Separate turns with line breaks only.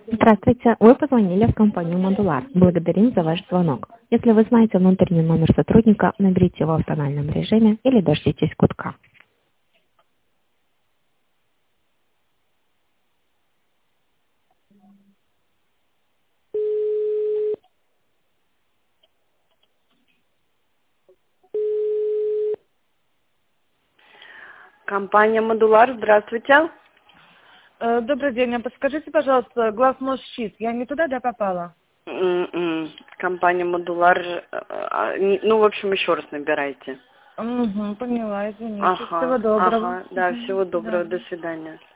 Здравствуйте, вы позвонили в компанию «Модулар». Благодарим за ваш звонок. Если вы знаете внутренний номер сотрудника, наберите его в тональном режиме или дождитесь гудка.
Компания «Модулар», здравствуйте.
Добрый день. А подскажите, пожалуйста, глаз нос щит. Я не туда, да, попала?
Компания «Модулар», ну, в общем, еще раз набирайте.
Угу, поняла, извините.
Ага,
Всего доброго.
ага, да, всего
Да.
доброго, до свидания.